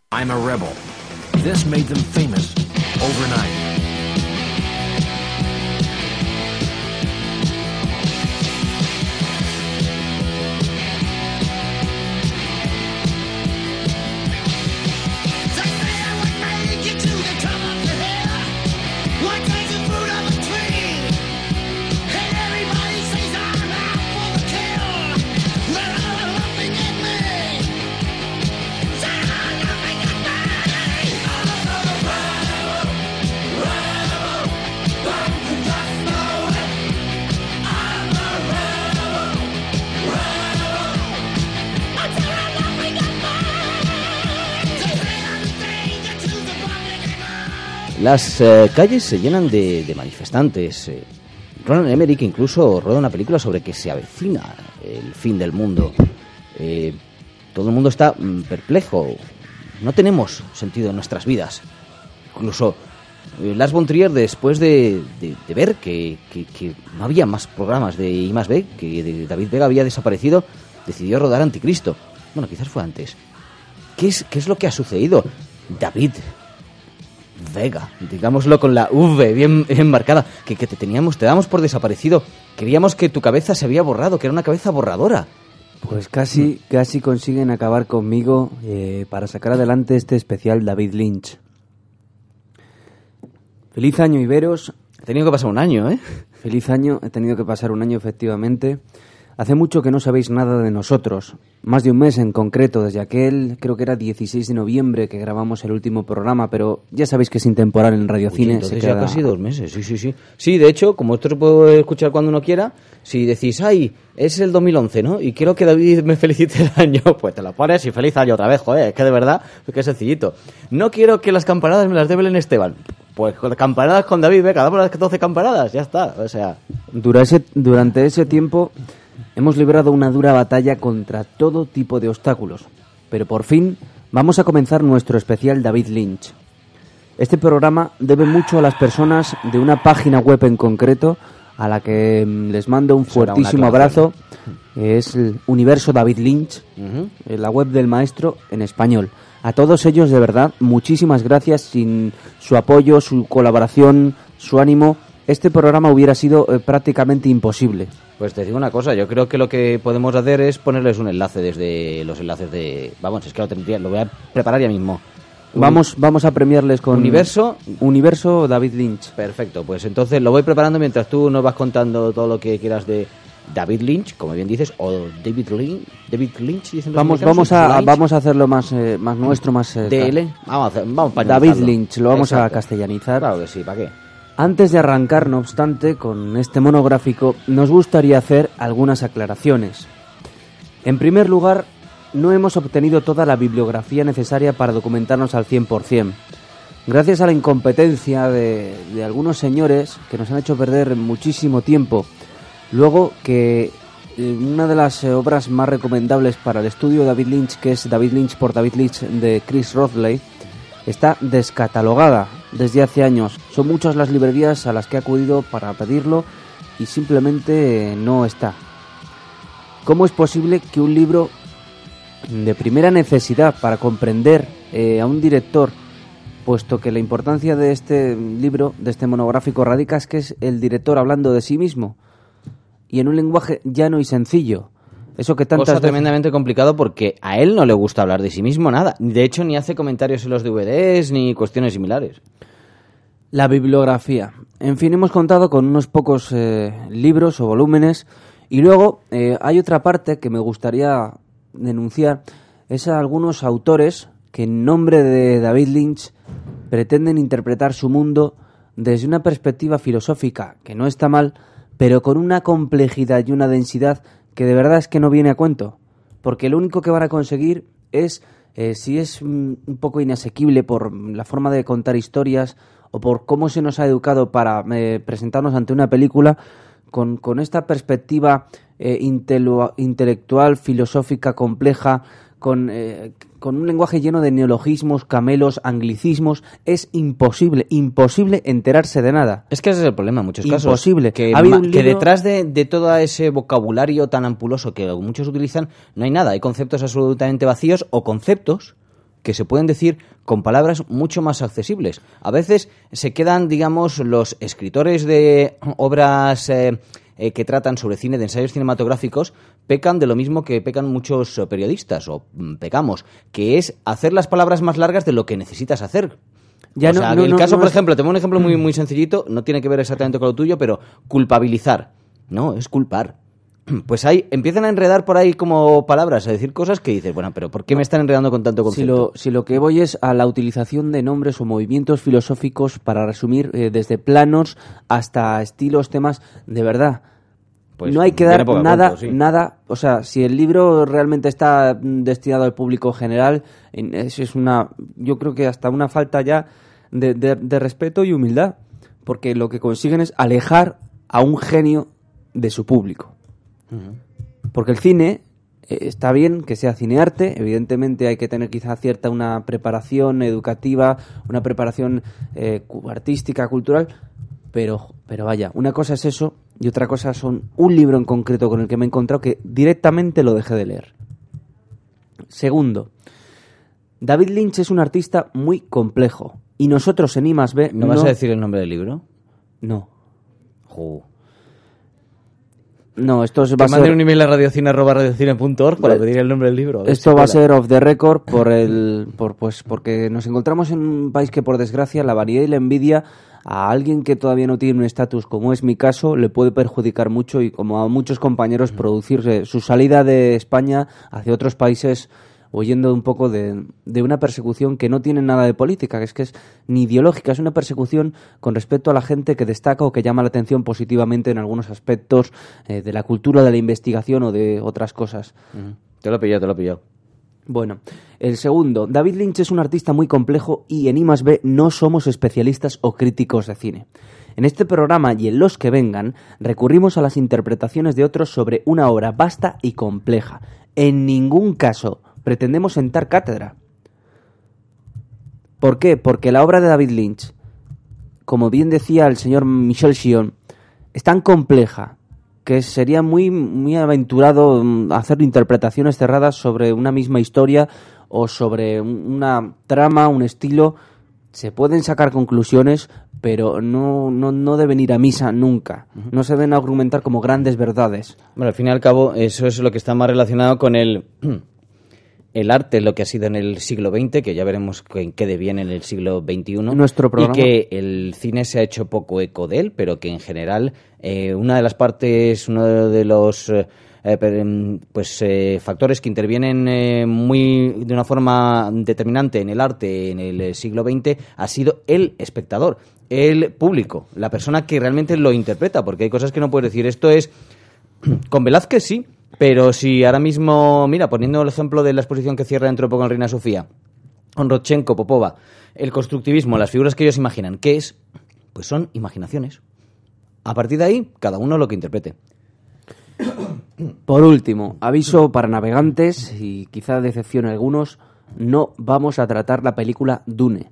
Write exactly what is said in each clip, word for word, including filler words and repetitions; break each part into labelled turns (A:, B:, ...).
A: I'm a rebel. This made them famous overnight.
B: Las eh, calles se llenan de, de manifestantes. Eh, Roland Emmerich incluso roda una película sobre que se avecina el fin del mundo. Eh, todo el mundo está mm, perplejo. No tenemos sentido en nuestras vidas. Incluso eh, Lars von Trier, después de, de, de ver que, que, que no había más programas de I más B, que de David Vega había desaparecido, decidió rodar Anticristo. Bueno, quizás fue antes. ¿Qué es, qué es lo que ha sucedido? David Vega, digámoslo con la V bien, bien marcada, que, que te teníamos, te damos por desaparecido. Creíamos que tu cabeza se había borrado, que era una cabeza borradora.
C: Pues casi, casi consiguen acabar conmigo eh, para sacar adelante este especial David Lynch. Feliz año, Iberos.
B: He tenido que pasar un año, ¿eh?
C: Feliz año, he tenido que pasar un año, efectivamente. Hace mucho que no sabéis nada de nosotros, más de un mes en concreto, desde aquel, creo que era dieciséis de noviembre que grabamos el último programa, pero ya sabéis que es intemporal en Radio Cine.
B: Entonces se queda... ya casi dos meses, sí, sí, sí. Sí, de hecho, como esto se puede escuchar cuando uno quiera, si decís, ay, es el dos mil once, ¿no? Y quiero que David me felicite el año, pues te lo pones y feliz año otra vez, joder, es que de verdad, es que es sencillito. No quiero que las campanadas me las dé Belén Esteban. Pues con campanadas con David Vega, damos las doce campanadas, ya está, o sea...
C: Durante ese, durante ese tiempo... Hemos librado una dura batalla contra todo tipo de obstáculos, pero por fin vamos a comenzar nuestro especial David Lynch. Este programa debe mucho a las personas de una página web en concreto, a la que les mando un fuertísimo abrazo. Es el Universo David Lynch, uh-huh. La web del maestro en español. A todos ellos, de verdad, muchísimas gracias. Sin su apoyo, su colaboración, su ánimo, este programa hubiera sido eh, prácticamente imposible.
B: Pues te digo una cosa, yo creo que lo que podemos hacer es ponerles un enlace desde los enlaces de... Vamos, es que lo tendría, lo voy a preparar ya mismo.
C: Vamos, vamos a premiarles con...
B: Universo...
C: Universo David Lynch.
B: Perfecto, pues entonces lo voy preparando mientras tú nos vas contando todo lo que quieras de David Lynch, como bien dices, o David Lynch, David Lynch dicen los
C: vamos, vamos a vamos a hacerlo más eh, más nuestro, más... Eh,
B: D L, vamos a hacer, vamos a
C: David Lynch, lo vamos Exacto. a castellanizar.
B: Claro que sí, ¿para qué?
C: Antes de arrancar, no obstante, con este monográfico, nos gustaría hacer algunas aclaraciones. En primer lugar, no hemos obtenido toda la bibliografía necesaria para documentarnos al cien por ciento. Gracias a la incompetencia de, de algunos señores que nos han hecho perder muchísimo tiempo. Luego que eh, una de las eh, obras más recomendables para el estudio de David Lynch, que es David Lynch por David Lynch de Chris Rodley, está descatalogada desde hace años. Son muchas las librerías a las que he acudido para pedirlo y simplemente no está. ¿Cómo es posible que un libro de primera necesidad para comprender eh, a un director, puesto que la importancia de este libro, de este monográfico, radica es que es el director hablando de sí mismo y en un lenguaje llano y sencillo? Eso que tantas
B: Cosa
C: veces...
B: tremendamente complicado porque a él no le gusta hablar de sí mismo nada. De hecho, ni hace comentarios en los D V Ds ni cuestiones similares.
C: La bibliografía. En fin, hemos contado con unos pocos eh, libros o volúmenes. Y luego eh, hay otra parte que me gustaría denunciar. Es a algunos autores que en nombre de David Lynch pretenden interpretar su mundo desde una perspectiva filosófica, que no está mal, pero con una complejidad y una densidad que de verdad es que no viene a cuento, porque lo único que van a conseguir es, eh, si es un, un poco inasequible por la forma de contar historias o por cómo se nos ha educado para eh, presentarnos ante una película, con, con esta perspectiva eh, intelu- intelectual, filosófica, compleja, con, eh, con un lenguaje lleno de neologismos, camelos, anglicismos, es imposible, imposible enterarse de nada.
B: Es que ese es el problema en muchos
C: imposible.
B: casos.
C: Imposible.
B: Que,
C: ha habido
B: ma-
C: un
B: que
C: libro...
B: detrás de, de todo ese vocabulario tan ampuloso que muchos utilizan, no hay nada. Hay conceptos absolutamente vacíos o conceptos que se pueden decir con palabras mucho más accesibles. A veces se quedan, digamos, los escritores de obras eh, eh, que tratan sobre cine, de ensayos cinematográficos, pecan de lo mismo que pecan muchos periodistas, o mm, pecamos, que es hacer las palabras más largas de lo que necesitas hacer.
C: Ya
B: o
C: no,
B: sea,
C: no,
B: el
C: no,
B: caso,
C: no
B: por
C: es...
B: ejemplo, te pongo un ejemplo muy, muy sencillito, no tiene que ver exactamente con lo tuyo, pero culpabilizar. No, es culpar. Pues ahí empiezan a enredar por ahí como palabras, a decir cosas que dices, bueno, pero ¿por qué me están enredando con tanto
C: Si
B: concepto?
C: lo, si lo que voy es a la utilización de nombres o movimientos filosóficos para resumir eh, desde planos hasta estilos, temas, de verdad.
B: Pues
C: no hay que
B: viene
C: dar
B: poco a
C: nada,
B: cuento, sí.
C: nada, o sea, si el libro realmente está mm, destinado al público general, en- es, es una, yo creo que hasta una falta ya de, de- de respeto y humildad, porque lo que consiguen es alejar a un genio de su público. Porque el cine eh, está bien que sea cinearte, evidentemente hay que tener quizá cierta una preparación educativa, una preparación eh, cu- artística, cultural, pero, pero vaya, una cosa es eso y otra cosa son un libro en concreto con el que me he encontrado que directamente lo dejé de leer. Segundo, David Lynch es un artista muy complejo y nosotros en I más B
B: ¿No vas a decir el nombre del libro?
C: No,
B: Jo.
C: no, esto es- va
B: Que
C: a
B: manden
C: ser...
B: un email a radiocine arroba radiocine punto org para
C: Eh,
B: pedir el nombre del libro. ver
C: Esto
B: si
C: va a
B: cuela.
C: ser off the record por el, por, pues, porque nos encontramos en un país que, por desgracia, la vanidad y la envidia a alguien que todavía no tiene un estatus, como es mi caso, le puede perjudicar mucho y, como a muchos compañeros, producirse su salida de España hacia otros países huyendo un poco de, de una persecución que no tiene nada de política, que es que es ni ideológica, es una persecución con respecto a la gente que destaca o que llama la atención positivamente en algunos aspectos eh, de la cultura de la investigación o de otras cosas.
B: Ujú. Te lo he pillado, te lo he pillado.
C: Bueno, el segundo, David Lynch es un artista muy complejo y en I más B no somos especialistas o críticos de cine. En este programa y en los que vengan recurrimos a las interpretaciones de otros sobre una obra vasta y compleja. En ningún caso pretendemos sentar cátedra. ¿Por qué? Porque la obra de David Lynch, como bien decía el señor Michel Chion, es tan compleja que sería muy, muy aventurado mm, hacer interpretaciones cerradas sobre una misma historia o sobre un- una trama, un estilo. Se pueden sacar conclusiones, pero no, no, no deben ir a misa nunca. No se deben argumentar como grandes verdades.
B: Bueno, al fin y al cabo, eso es lo que está más relacionado con el, el arte, lo que ha sido en el siglo veinte, que ya veremos en qué deviene en el siglo veintiuno.
C: Nuestro programa.
B: Y que el cine se ha hecho poco eco de él, pero que en general eh, una de las partes, uno de los eh, eh, per- em, pues eh, factores que intervienen eh, muy de una forma determinante en el arte en el eh, siglo veinte ha sido el espectador, el público, la persona que realmente lo interpreta, porque hay cosas que no puedes decir. Esto es con Velázquez sí, pero si ahora mismo, mira, poniendo el ejemplo de la exposición que cierra dentro de poco en Reina Sofía, con Rodchenko, Popova, el constructivismo, las figuras que ellos imaginan, ¿qué es? Pues son imaginaciones. A partir de ahí, cada uno lo que interprete.
C: Por último, aviso para navegantes y quizá decepcione a algunos, no vamos a tratar la película Dune.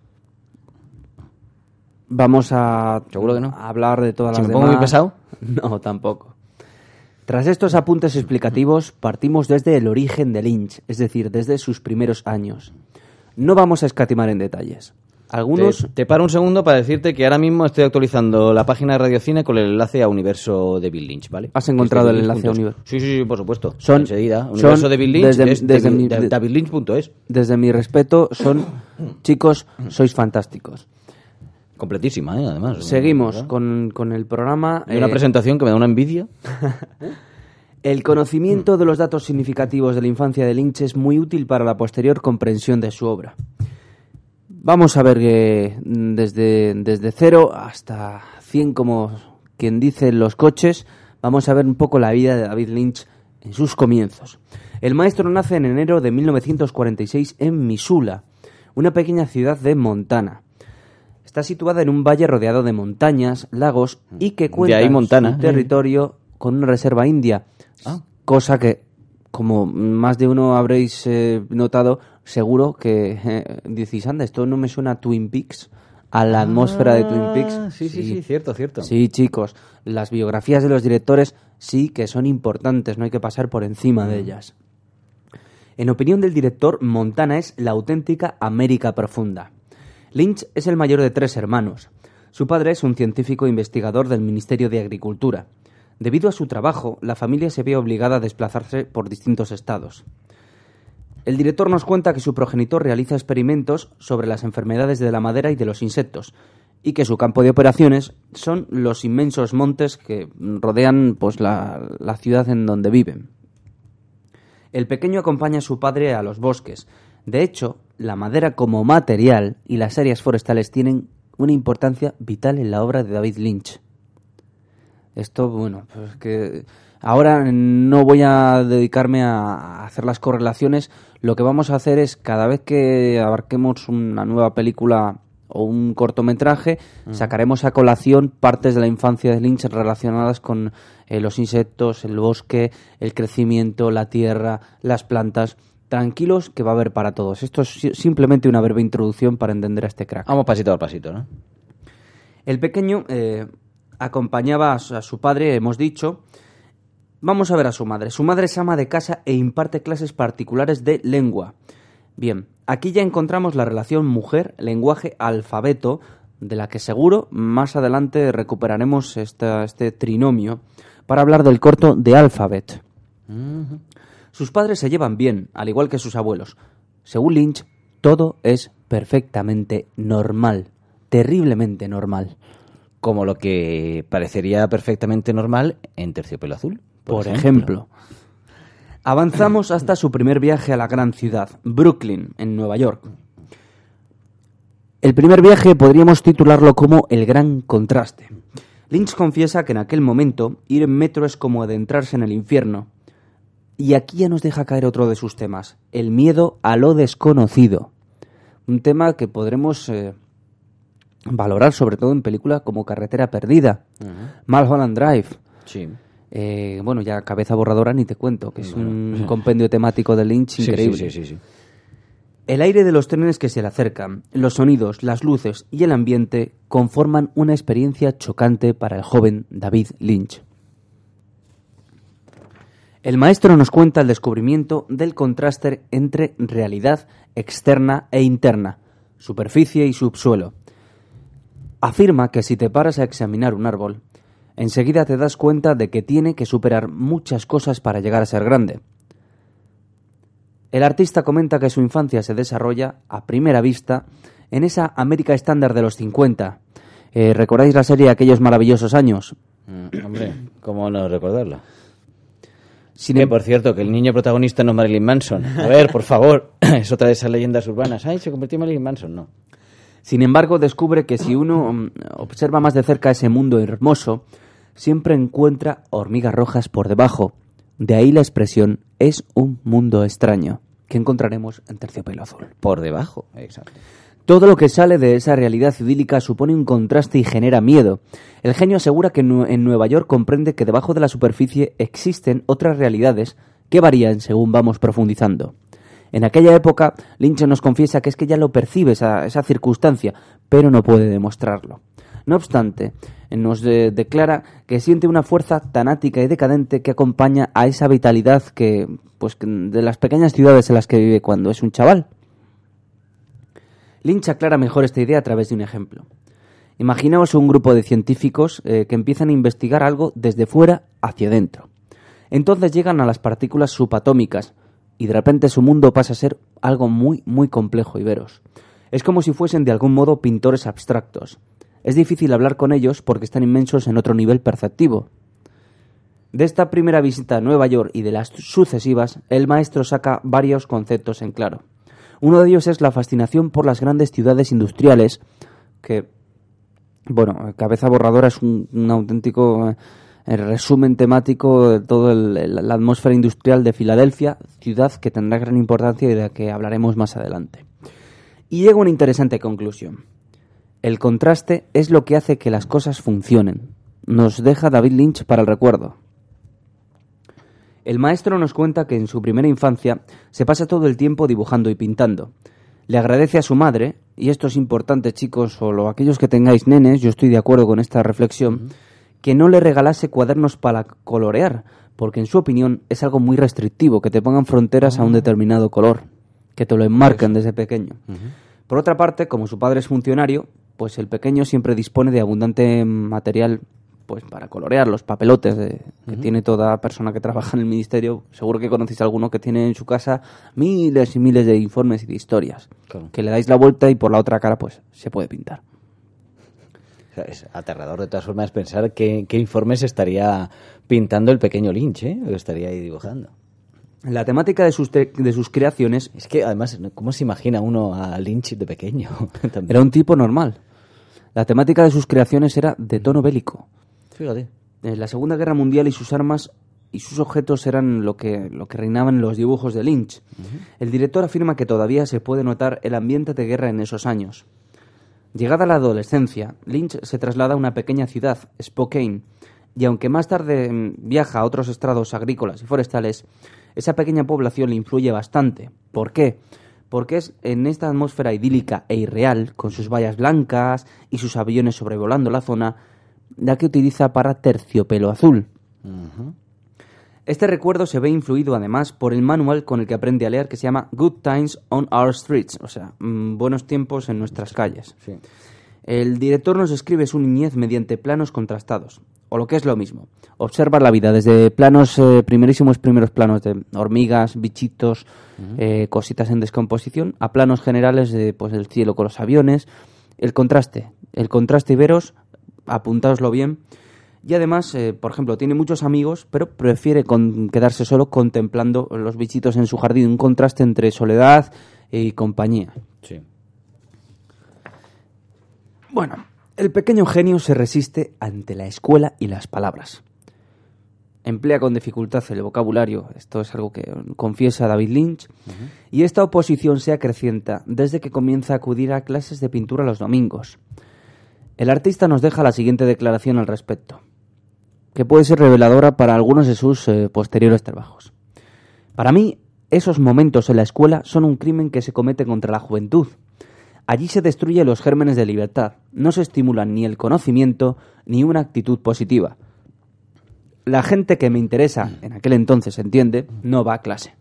C: Vamos a,
B: ¿Seguro que no?
C: a hablar de todas
B: ¿Si
C: las
B: me pongo
C: demás.
B: muy pesado?
C: No, tampoco. Tras estos apuntes explicativos, partimos desde el origen de Lynch, es decir, desde sus primeros años. No vamos a escatimar en detalles. Algunos...
B: Te, te paro un segundo para decirte que ahora mismo estoy actualizando la página de Radiocine con el enlace a Universo de Bill Lynch, ¿vale?
C: ¿Has encontrado
B: Este
C: el
B: Bill
C: enlace a
B: Lynch
C: Universo?
B: punto es. Sí, sí, sí, por supuesto.
C: Son-
B: Enseguida.
C: son
B: Universo de Bill Lynch
C: desde-
B: es
C: desde
B: de-
C: mi-
B: de-
C: de-
B: david lynch punto es.
C: Desde mi respeto, son... Chicos, sois fantásticos.
B: Completísima, ¿eh? Además.
C: Seguimos
B: ¿verdad?
C: con, con el programa.
B: Hay una
C: eh,
B: presentación que me da una envidia.
C: El conocimiento de los datos significativos de la infancia de Lynch es muy útil para la posterior comprensión de su obra. Vamos a ver que desde, desde cero hasta cien, como quien dice en los coches, vamos a ver un poco la vida de David Lynch en sus comienzos. El maestro nace en enero de mil novecientos cuarenta y seis en Missoula, una pequeña ciudad de Montana. Está situada en un valle rodeado de montañas, lagos y que cuenta
B: ahí Montana,
C: su
B: eh.
C: territorio con una reserva india.
B: Ah.
C: Cosa que, como más de uno habréis eh, notado, seguro que eh, decís, anda, esto no me suena a Twin Peaks, a la atmósfera de Twin Peaks.
B: Ah, Sí, sí, sí, cierto, cierto.
C: Sí, chicos, las biografías de los directores sí que son importantes, no hay que pasar por encima de ellas. En opinión del director, Montana es la auténtica América profunda. Lynch es el mayor de tres hermanos. Su padre es un científico investigador del Ministerio de Agricultura. Debido a su trabajo, la familia se ve obligada a desplazarse por distintos estados. El director nos cuenta que su progenitor realiza experimentos sobre las enfermedades de la madera y de los insectos, y que su campo de operaciones son los inmensos montes que rodean pues, la, la ciudad en donde viven. El pequeño acompaña a su padre a los bosques. De hecho, la madera como material y las áreas forestales tienen una importancia vital en la obra de David Lynch. Esto, bueno, pues que ahora no voy a dedicarme a hacer las correlaciones. Lo que vamos a hacer es, cada vez que abarquemos una nueva película o un cortometraje, uh-huh. sacaremos a colación partes de la infancia de Lynch relacionadas con eh, los insectos, el bosque, el crecimiento, la tierra, las plantas. Tranquilos, que va a haber para todos. Esto es simplemente una breve introducción para entender a este crack.
B: Vamos pasito a pasito, ¿no?
C: El pequeño eh, acompañaba a su, a su padre, hemos dicho. Vamos a ver a su madre. Su madre es ama de casa e imparte clases particulares de lengua. Bien, aquí ya encontramos la relación mujer-lenguaje-alfabeto, de la que seguro más adelante recuperaremos esta, este trinomio para hablar del corto The Alphabet. Uh-huh. Sus padres se llevan bien, al igual que sus abuelos. Según Lynch, todo es perfectamente normal, terriblemente normal.
B: Como lo que parecería perfectamente normal en Terciopelo Azul,
C: por, por ejemplo. ejemplo. Avanzamos hasta su primer viaje a la gran ciudad, Brooklyn, en Nueva York. El primer viaje podríamos titularlo como el gran contraste. Lynch confiesa que en aquel momento ir en metro es como adentrarse en el infierno. Y aquí ya nos deja caer otro de sus temas, el miedo a lo desconocido. Un tema que podremos eh, valorar sobre todo en películas como Carretera Perdida, uh-huh. Mulholland Drive.
B: Sí.
C: Eh, bueno, ya Cabeza Borradora ni te cuento, que es un bueno. compendio temático de Lynch increíble.
B: Sí, sí, sí, sí, sí.
C: El aire de los trenes que se le acercan, los sonidos, las luces y el ambiente conforman una experiencia chocante para el joven David Lynch. El maestro nos cuenta el descubrimiento del contraste entre realidad externa e interna, superficie y subsuelo. Afirma que si te paras a examinar un árbol, enseguida te das cuenta de que tiene que superar muchas cosas para llegar a ser grande. El artista comenta que su infancia se desarrolla, a primera vista, en esa América estándar de los cincuenta. Eh, ¿Recordáis la serie Aquellos maravillosos años?
B: Mm, hombre, ¿cómo no recordarla?
C: Sin
B: que,
C: em...
B: por cierto, que el niño protagonista no es Marilyn Manson. A ver, por favor, es otra de esas leyendas urbanas. Ay, se convirtió en Marilyn Manson, no.
C: Sin embargo, descubre que si uno um, observa más de cerca ese mundo hermoso, siempre encuentra hormigas rojas por debajo. De ahí la expresión, es un mundo extraño, que encontraremos en Terciopelo Azul.
B: Por debajo, exacto.
C: Todo lo que sale de esa realidad idílica supone un contraste y genera miedo. El genio asegura que en Nueva York comprende que debajo de la superficie existen otras realidades que varían según vamos profundizando. En aquella época, Lynch nos confiesa que es que ya lo percibe esa, esa circunstancia, pero no puede demostrarlo. No obstante, nos de, declara que siente una fuerza tanática y decadente que acompaña a esa vitalidad que, pues, de las pequeñas ciudades en las que vive cuando es un chaval. Lynch aclara mejor esta idea a través de un ejemplo. Imaginaos un grupo de científicos eh, que empiezan a investigar algo desde fuera hacia adentro. Entonces llegan a las partículas subatómicas y de repente su mundo pasa a ser algo muy, muy complejo y veros. Es como si fuesen de algún modo pintores abstractos. Es difícil hablar con ellos porque están inmensos en otro nivel perceptivo. De esta primera visita a Nueva York y de las sucesivas, el maestro saca varios conceptos en claro. Uno de ellos es la fascinación por las grandes ciudades industriales, que, bueno, Cabeza Borradora es un, un auténtico eh, resumen temático de toda la atmósfera industrial de Filadelfia, ciudad que tendrá gran importancia y de la que hablaremos más adelante. Y llega a una interesante conclusión. El contraste es lo que hace que las cosas funcionen. Nos deja David Lynch para el recuerdo. El maestro nos cuenta que en su primera infancia se pasa todo el tiempo dibujando y pintando. Le agradece a su madre, y esto es importante, chicos, o aquellos que tengáis nenes, yo estoy de acuerdo con esta reflexión, uh-huh. que no le regalase cuadernos para colorear, porque en su opinión es algo muy restrictivo, que te pongan fronteras a un determinado color, que te lo enmarcan desde pequeño. Uh-huh. Por otra parte, como su padre es funcionario, pues el pequeño siempre dispone de abundante material pues para colorear los papelotes de, que uh-huh. tiene toda persona que trabaja en el ministerio. Seguro que conocéis a alguno que tiene en su casa miles y miles de informes y de historias, claro. que le dais la vuelta y por la otra cara pues se puede pintar.
B: O sea, es aterrador de todas formas pensar qué, qué informes estaría pintando el pequeño Lynch, ¿eh? Lo estaría ahí dibujando.
C: La temática de sus, te- de sus creaciones...
B: Es que además, ¿cómo se imagina uno a Lynch de pequeño?
C: Era un tipo normal. La temática de sus creaciones era de tono bélico.
B: Fíjate.
C: En la Segunda Guerra Mundial y sus armas y sus objetos eran lo que, lo que reinaban en los dibujos de Lynch. Uh-huh. El director afirma que todavía se puede notar el ambiente de guerra en esos años. Llegada la adolescencia, Lynch se traslada a una pequeña ciudad, Spokane, y aunque más tarde viaja a otros estrados agrícolas y forestales, esa pequeña población le influye bastante. ¿Por qué? Porque es en esta atmósfera idílica e irreal, con sus vallas blancas y sus aviones sobrevolando la zona, la que utiliza para Terciopelo Azul. Uh-huh. Este recuerdo se ve influido además por el manual con el que aprende a leer, que se llama Good Times on Our Streets, o sea, mmm, buenos tiempos en nuestras calles. Sí. El director nos escribe su niñez mediante planos contrastados, o lo que es lo mismo, observa la vida desde planos, eh, primerísimos primeros planos de hormigas, bichitos, uh-huh. eh, cositas en descomposición, a planos generales de pues el cielo con los aviones, el contraste, el contraste y veros, apuntaoslo bien. Y además, eh, por ejemplo, tiene muchos amigos, pero prefiere con quedarse solo contemplando los bichitos en su jardín. Un contraste entre soledad y compañía.
B: Sí.
C: Bueno, el pequeño genio se resiste ante la escuela y las palabras. Emplea con dificultad el vocabulario. Esto es algo que confiesa David Lynch. Uh-huh. Y esta oposición se acrecienta desde que comienza a acudir a clases de pintura los domingos. El artista nos deja la siguiente declaración al respecto, que puede ser reveladora para algunos de sus eh, posteriores trabajos. Para mí, esos momentos en la escuela son un crimen que se comete contra la juventud. Allí se destruyen los gérmenes de libertad, no se estimulan ni el conocimiento ni una actitud positiva. La gente que me interesa, en aquel entonces, entiende, no va a clase.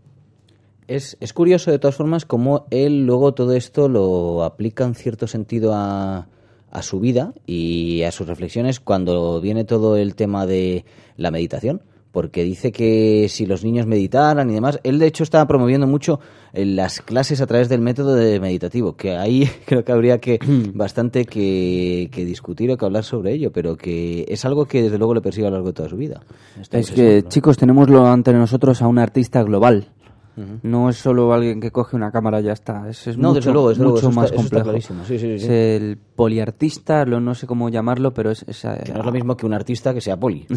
B: Es, es curioso, de todas formas, cómo él luego todo esto lo aplica en cierto sentido a... a su vida y a sus reflexiones cuando viene todo el tema de la meditación, porque dice que si los niños meditaran y demás, él de hecho estaba promoviendo mucho las clases a través del método de meditativo, que ahí creo que habría que bastante que, que discutir o que hablar sobre ello, pero que es algo que desde luego le persigue a lo largo de toda su vida.
C: Esto es que, ¿no? Chicos, tenemos ante nosotros a un artista global. Uh-huh. No es solo alguien que coge una cámara y ya está. Es, es
B: no,
C: mucho,
B: desde luego, desde
C: mucho
B: luego,
C: más
B: está,
C: complejo.
B: Sí, sí, sí.
C: Es el poliartista, lo, no sé cómo llamarlo, pero es... es
B: que no es lo mismo que un artista que sea poli.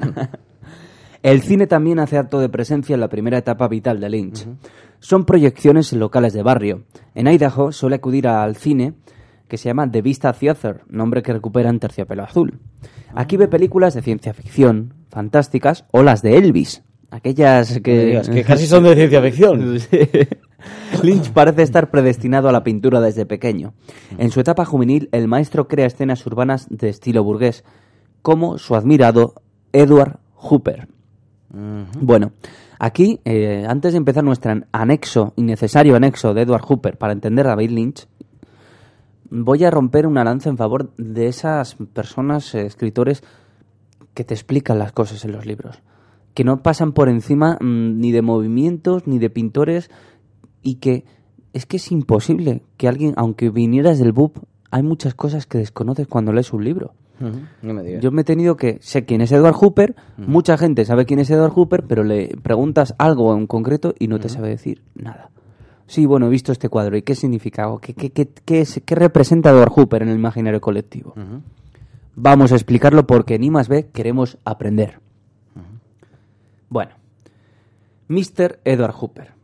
C: El cine también hace acto de presencia en la primera etapa vital de Lynch. Uh-huh. Son proyecciones locales de barrio. En Idaho suele acudir al cine que se llama The Vista Theater, nombre que recupera en Terciopelo Azul. Aquí ve películas de ciencia ficción, fantásticas, o las de Elvis. Aquellas que...
B: Digas, que casi son de ciencia ficción.
C: Sí. Lynch parece estar predestinado a la pintura desde pequeño. En su etapa juvenil, el maestro crea escenas urbanas de estilo burgués, como su admirado Edward Hooper. Uh-huh. Bueno, aquí, eh, antes de empezar nuestro anexo, innecesario anexo de Edward Hooper para entender a David Lynch, voy a romper una lanza en favor de esas personas, eh, escritores, que te explican las cosas en los libros, que no pasan por encima mmm, ni de movimientos, ni de pintores, y que es que es imposible que alguien, aunque vinieras del B U P, hay muchas cosas que desconoces cuando lees un libro.
B: Uh-huh. No me digas.
C: Yo me he tenido que... Sé quién es Edward Hooper, uh-huh. Mucha gente sabe quién es Edward Hooper, pero le preguntas algo en concreto y no te uh-huh. sabe decir nada. Sí, bueno, he visto este cuadro, ¿y qué significa? ¿Qué, qué, qué, qué, es, qué representa Edward Hooper en el imaginario colectivo? Uh-huh. Vamos a explicarlo porque en I más B queremos aprender. Uh-huh. Bueno, mister Edward Hooper.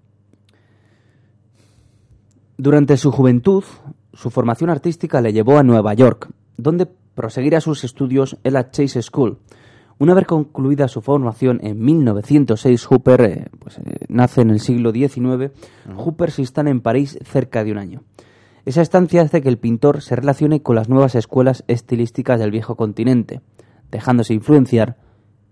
C: Durante su juventud, su formación artística le llevó a Nueva York, donde proseguirá sus estudios en la Chase School. Una vez concluida su formación en mil novecientos seis, Hooper eh, pues, eh, nace en el siglo diecinueve. Uh-huh. Hooper se instala en París cerca de un año. Esa estancia hace que el pintor se relacione con las nuevas escuelas estilísticas del viejo continente, dejándose influenciar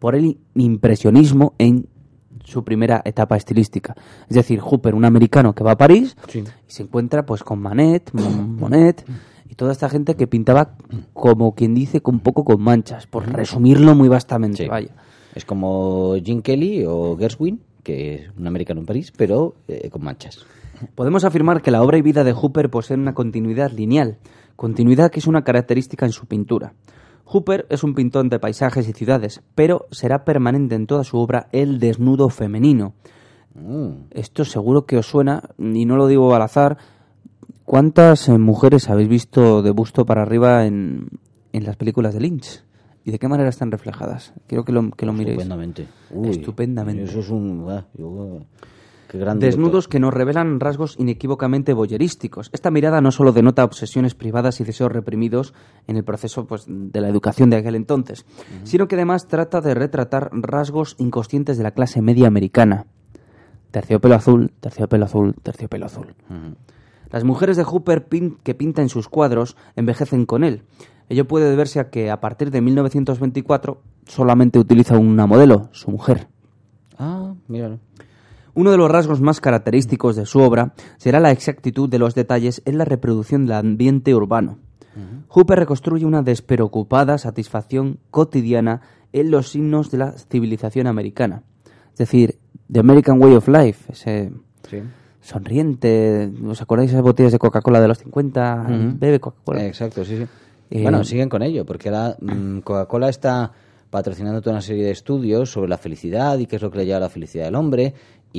C: por el impresionismo en su primera etapa estilística. Es decir, Hooper, un americano que va a París
B: Sí.
C: y se encuentra pues con Manet, Monet y toda esta gente que pintaba como quien dice un poco con manchas, por resumirlo muy vastamente.
B: Sí.
C: Vaya.
B: Es como Jim Kelly o Gershwin, que es un americano en París, pero eh, con manchas.
C: Podemos afirmar que la obra y vida de Hooper poseen una continuidad lineal, continuidad que es una característica en su pintura. Hooper es un pintor de paisajes y ciudades, pero será permanente en toda su obra el desnudo femenino.
B: Mm.
C: Esto seguro que os suena, y no lo digo al azar. ¿Cuántas eh, mujeres habéis visto de busto para arriba en, en las películas de Lynch? ¿Y de qué manera están reflejadas? Quiero que lo, que lo miréis.
B: Estupendamente. Uy,
C: Estupendamente.
B: Eso es un... ah, yo- qué gran
C: Desnudos
B: director.
C: que nos revelan rasgos inequívocamente voyerísticos. Esta mirada no solo denota obsesiones privadas y deseos reprimidos en el proceso pues, de la educación de aquel entonces, uh-huh. sino que además trata de retratar rasgos inconscientes de la clase media americana. Terciopelo azul, terciopelo azul, terciopelo azul.
B: Uh-huh.
C: Las mujeres de Hooper pin- que pinta en sus cuadros envejecen con él. Ello puede deberse a que a partir de mil novecientos veinticuatro solamente utiliza una modelo, su mujer.
B: Ah, míralo.
C: Uno de los rasgos más característicos de su obra será la exactitud de los detalles en la reproducción del ambiente urbano. Uh-huh. Hooper reconstruye una despreocupada satisfacción cotidiana en los signos de la civilización americana. Es decir, The American Way of Life, ese
B: Sí.
C: sonriente. ¿Os acordáis de esas botellas de Coca-Cola de los cincuenta?
B: Uh-huh.
C: Bebe Coca-Cola.
B: Exacto, sí, sí.
C: Eh,
B: Bueno, siguen con ello, porque ahora mmm, Coca-Cola está patrocinando toda una serie de estudios sobre la felicidad y qué es lo que le lleva a la felicidad del hombre.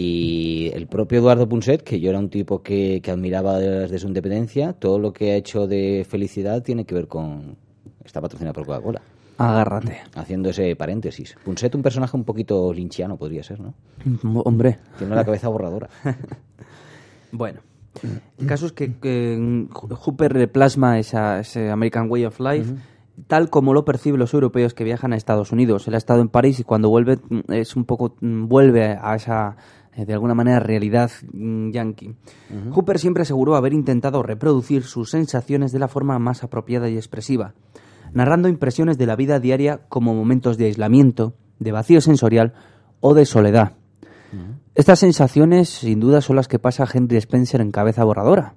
B: Y el propio Eduardo Punset, que yo era un tipo que, que admiraba desde su independencia, todo lo que ha hecho de felicidad tiene que ver con... Está patrocinado por Coca-Cola.
C: Agárrate.
B: Haciendo ese paréntesis. Punset, un personaje un poquito lynchiano, podría ser, ¿no?
C: Hombre.
B: Tiene la cabeza borradora.
C: Bueno. El caso es que, que Hooper plasma esa, ese American Way of Life uh-huh. tal como lo perciben los europeos que viajan a Estados Unidos. Él ha estado en París y cuando vuelve es un poco vuelve a esa de alguna manera realidad yankee. Uh-huh. Hooper siempre aseguró haber intentado reproducir sus sensaciones de la forma más apropiada y expresiva, narrando impresiones de la vida diaria como momentos de aislamiento, de vacío sensorial o de soledad. Uh-huh. Estas sensaciones, sin duda, son las que pasa Henry Spencer en Cabeza Borradora.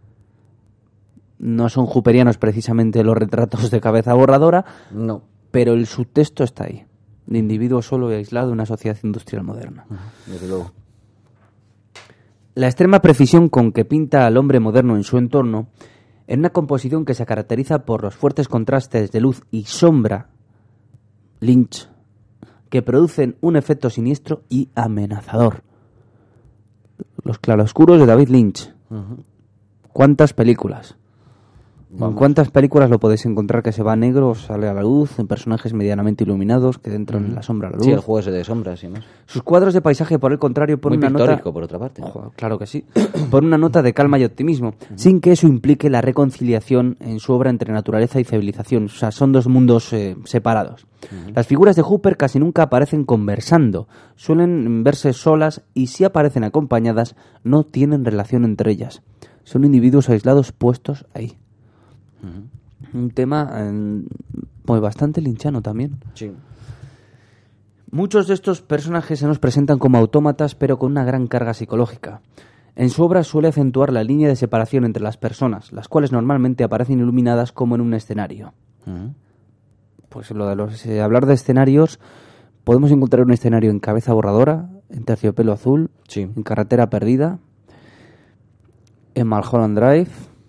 C: No son hooperianos precisamente los retratos de Cabeza Borradora,
B: no,
C: pero el subtexto está ahí, de individuo solo y aislado en una sociedad industrial moderna.
B: Uh-huh. Desde luego.
C: La extrema precisión con que pinta al hombre moderno en su entorno, en una composición que se caracteriza por los fuertes contrastes de luz y sombra, Lynch, que producen un efecto siniestro y amenazador. Los claroscuros de David Lynch.
B: Uh-huh.
C: ¿Cuántas películas?
B: Vamos.
C: ¿En cuántas películas lo podéis encontrar que se va a negro, sale a la luz, en personajes medianamente iluminados, que entran en la sombra a la luz?
B: Sí, el juego ese de sombras y más.
C: Sus cuadros de paisaje, por el contrario, ponen
B: Muy
C: una
B: pictórico,
C: nota...
B: por otra parte.
C: Ojo, claro que sí. Por una nota de calma y optimismo, uh-huh. sin que eso implique la reconciliación en su obra entre naturaleza y civilización. O sea, son dos mundos eh, separados. Uh-huh. Las figuras de Hooper casi nunca aparecen conversando. Suelen verse solas y si aparecen acompañadas, no tienen relación entre ellas. Son individuos aislados puestos ahí. Uh-huh. Un tema eh, pues bastante linchano también.
B: Sí.
C: Muchos de estos personajes se nos presentan como autómatas, pero con una gran carga psicológica. En su obra suele acentuar la línea de separación entre las personas, las cuales normalmente aparecen iluminadas como en un escenario. Uh-huh. Pues lo de los eh, hablar de escenarios, podemos encontrar un escenario en Cabeza Borradora, en Terciopelo Azul,
B: sí.
C: en Carretera Perdida, en Mulholland Drive,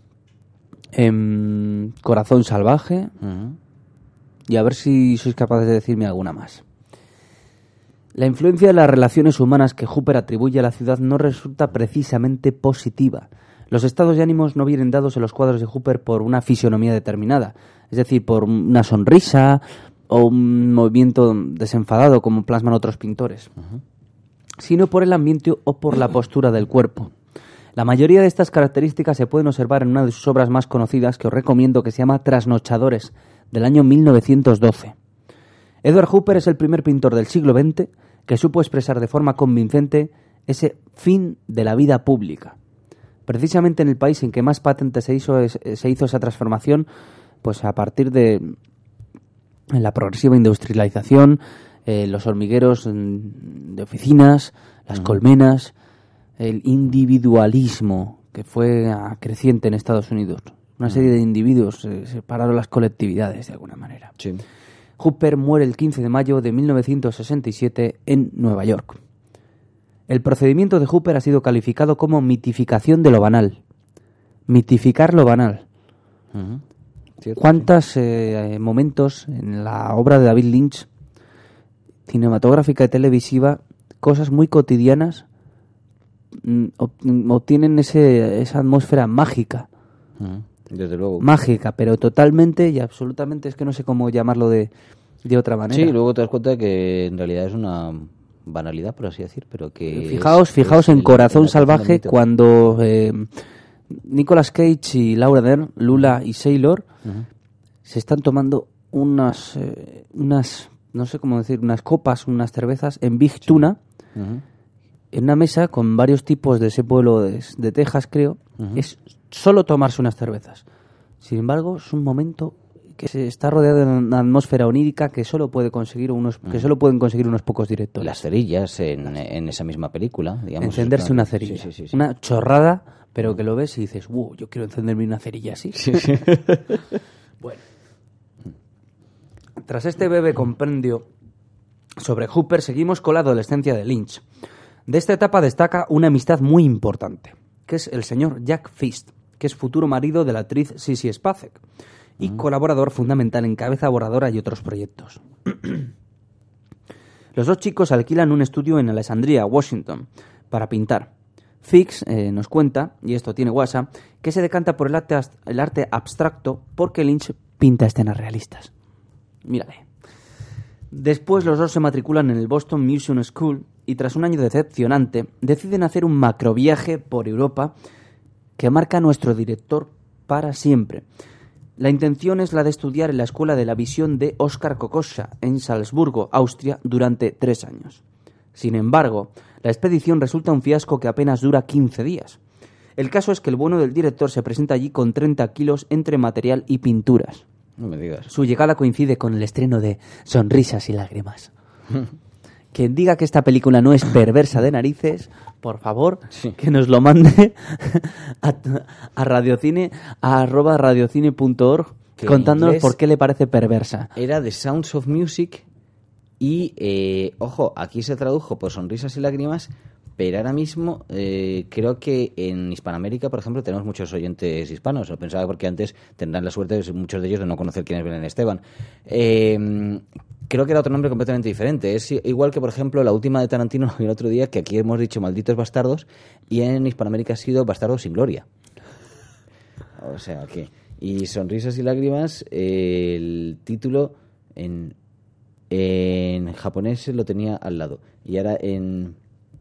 C: en Corazón Salvaje, uh-huh. y a ver si sois capaces de decirme alguna más. La influencia de las relaciones humanas que Hooper atribuye a la ciudad no resulta precisamente positiva. Los estados de ánimos no vienen dados en los cuadros de Hooper por una fisionomía determinada, es decir, por una sonrisa o un movimiento desenfadado como plasman otros pintores, uh-huh. sino por el ambiente o por la postura del cuerpo. La mayoría de estas características se pueden observar en una de sus obras más conocidas que os recomiendo, que se llama Trasnochadores, del año mil novecientos doce. Edward Hooper es el primer pintor del siglo veinte que supo expresar de forma convincente ese fin de la vida pública. Precisamente en el país en que más patente se hizo, se hizo esa transformación, pues a partir de la progresiva industrialización, eh, los hormigueros mm, de oficinas, las uh-huh. colmenas, el individualismo que fue uh, creciente en Estados Unidos. Una uh-huh. serie de individuos eh, separaron las colectividades de alguna manera.
B: Sí.
C: Hooper muere el quince de mayo de mil novecientos sesenta y siete en Nueva York. El procedimiento de Hooper ha sido calificado como mitificación de lo banal. Mitificar lo banal.
B: Uh-huh. Cierto,
C: ¿Cuántos
B: sí.
C: eh, momentos en la obra de David Lynch, cinematográfica y televisiva, cosas muy cotidianas, obtienen ese, esa atmósfera mágica?
B: Uh-huh. Desde luego.
C: Mágica, pero totalmente y absolutamente, es que no sé cómo llamarlo de, de otra manera.
B: Sí, luego te das cuenta de que en realidad es una banalidad, por así decir, pero que...
C: Fijaos,
B: es,
C: fijaos
B: es
C: en
B: el,
C: Corazón
B: el
C: Salvaje, cuando eh, Nicolas Cage y Laura Dern, Lula y Sailor, uh-huh. se están tomando unas, eh, unas, no sé cómo decir, unas copas, unas cervezas en Big sí. Tuna, uh-huh. en una mesa con varios tipos de ese pueblo de, de Texas, creo. Uh-huh. Es solo tomarse unas cervezas. Sin embargo, es un momento que se está rodeado de una atmósfera onírica que solo puede conseguir unos uh-huh. que solo pueden conseguir unos pocos directores.
B: Las cerillas en, en esa misma película, digamos.
C: Encenderse
B: plan...
C: una cerilla.
B: Sí, sí, sí, sí.
C: Una chorrada, pero que lo ves y dices, wow, yo quiero encenderme una cerilla así.
B: Sí, sí.
C: Bueno. Tras este breve compendio sobre Hooper, seguimos con la adolescencia de Lynch. De esta etapa destaca una amistad muy importante, que es el señor Jack Fist, que es futuro marido de la actriz Sissy Spacek y uh-huh. colaborador fundamental en Cabeza Borradora y otros proyectos. Los dos chicos alquilan un estudio en Alexandria, Washington, para pintar. Fix eh, nos cuenta, y esto tiene guasa, que se decanta por el arte, el arte abstracto porque Lynch pinta escenas realistas. Mírale. Después los dos se matriculan en el Boston Museum School y tras un año decepcionante deciden hacer un macroviaje por Europa que marca a nuestro director para siempre. La intención es la de estudiar en la Escuela de la Visión de Oskar Kokoschka en Salzburgo, Austria, durante tres años. Sin embargo, la expedición resulta un fiasco que apenas dura quince días. El caso es que el bueno del director se presenta allí con treinta kilos entre material y pinturas.
B: No me digas.
C: Su llegada coincide con el estreno de Sonrisas y Lágrimas. Quien diga que esta película no es perversa de narices, por favor, sí. que nos lo mande a, a radiocine, a arroba radiocine punto org, contándonos por qué le parece perversa.
B: Era The Sounds of Music y, eh, ojo, aquí se tradujo por Sonrisas y Lágrimas, pero ahora mismo eh, creo que en Hispanoamérica, por ejemplo, tenemos muchos oyentes hispanos. Lo pensaba porque antes tendrán la suerte, muchos de ellos, de no conocer quién es Belén Esteban. Eh... Creo que era otro nombre completamente diferente. Es igual que, por ejemplo, la última de Tarantino el otro día, que aquí hemos dicho Malditos Bastardos, y en Hispanoamérica ha sido Bastardos sin Gloria. O sea que... Y Sonrisas y Lágrimas, eh, el título en, en japonés lo tenía al lado. Y ahora en...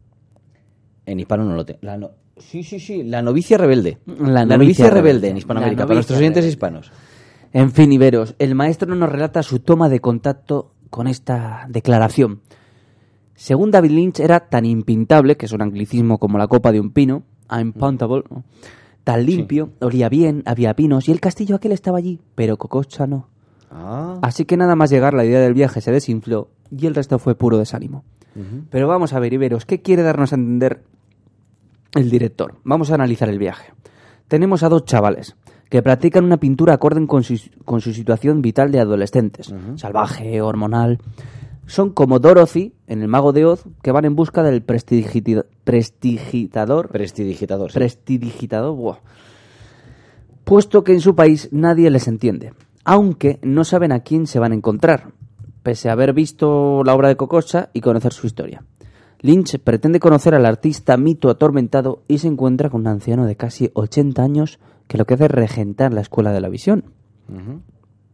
B: En hispano no lo tengo. La no, sí, sí, sí. La novicia rebelde.
C: La
B: novicia, la novicia rebelde, rebelde en Hispanoamérica, para nuestros oyentes rebelde. Hispanos.
C: En fin, Iberos, el maestro nos relata su toma de contacto con esta declaración. Según David Lynch, era tan impintable, que es un anglicismo como la copa de un pino, impintable, ¿no? Tan limpio, sí. olía bien, había pinos, y el castillo aquel estaba allí, pero Kokoschka no.
B: Ah.
C: Así que nada más llegar, la idea del viaje se desinfló, y el resto fue puro desánimo. Uh-huh. Pero vamos a ver, Iberos, ¿qué quiere darnos a entender el director? Vamos a analizar el viaje. Tenemos a dos chavales que practican una pintura acorde con su, con su situación vital de adolescentes, uh-huh. salvaje, hormonal. Son como Dorothy, en El Mago de Oz, que van en busca del prestigitador. Prestidigitador.
B: Prestidigitador, sí.
C: Prestidigitador, wow. Puesto que en su país nadie les entiende, aunque no saben a quién se van a encontrar, pese a haber visto la obra de Kokoschka y conocer su historia. Lynch pretende conocer al artista mito atormentado y se encuentra con un anciano de casi ochenta años que lo que hace es regentar la Escuela de la Visión. Uh-huh.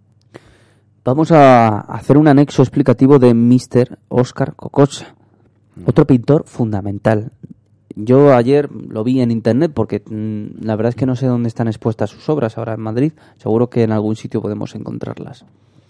C: Vamos a hacer un anexo explicativo de míster Oskar Kokoschka, uh-huh. otro pintor fundamental. Yo ayer lo vi en internet porque mmm, la verdad es que no sé dónde están expuestas sus obras ahora en Madrid. Seguro que en algún sitio podemos encontrarlas.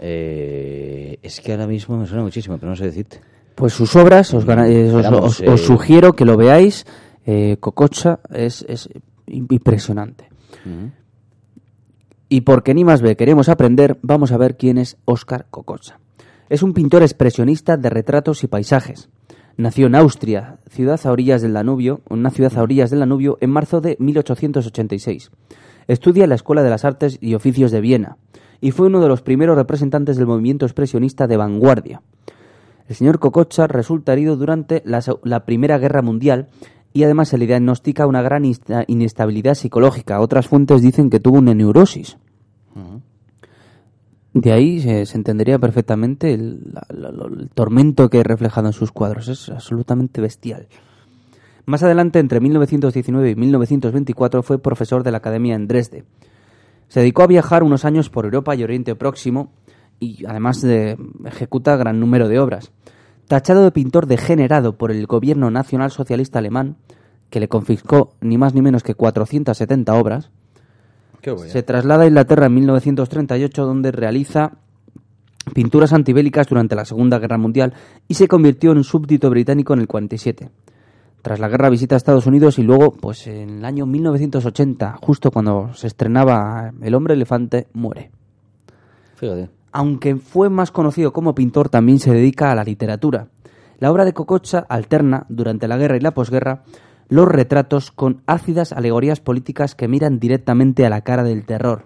B: Eh, es que ahora mismo me suena muchísimo, pero no sé decirte.
C: Pues sus obras, os, gana, eh, os, Éramos, os, eh... os sugiero que lo veáis. Eh, Kokoschka es, es impresionante. Uh-huh. Y porque ni más ve queremos aprender, vamos a ver quién es Oskar Kokoschka. Es un pintor expresionista de retratos y paisajes. Nació en Austria, ciudad a orillas del Danubio, una ciudad a orillas del Danubio, en marzo de mil ochocientos ochenta y seis. Estudia en la Escuela de las Artes y Oficios de Viena y fue uno de los primeros representantes del movimiento expresionista de vanguardia. El señor Kokoschka resulta herido durante la, la Primera Guerra Mundial y además se le diagnostica una gran inestabilidad psicológica. Otras fuentes dicen que tuvo una neurosis. Uh-huh. De ahí se, se entendería perfectamente el, la, la, el tormento que he reflejado en sus cuadros. Es absolutamente bestial. Más adelante, entre mil novecientos diecinueve y mil novecientos veinticuatro, fue profesor de la Academia en Dresde. Se dedicó a viajar unos años por Europa y Oriente Próximo y además de, ejecuta gran número de obras. Tachado de pintor degenerado por el gobierno nacional socialista alemán, que le confiscó ni más ni menos que cuatrocientas setenta obras, se traslada a Inglaterra en mil novecientos treinta y ocho, donde realiza pinturas antibélicas durante la Segunda Guerra Mundial y se convirtió en súbdito británico en el cuarenta y siete. Tras la guerra visita a Estados Unidos y luego, pues en el año mil novecientos ochenta, justo cuando se estrenaba El hombre elefante, muere.
B: Fíjate.
C: Aunque fue más conocido como pintor, también se dedica a la literatura. La obra de Kokoschka alterna, durante la guerra y la posguerra, los retratos con ácidas alegorías políticas que miran directamente a la cara del terror.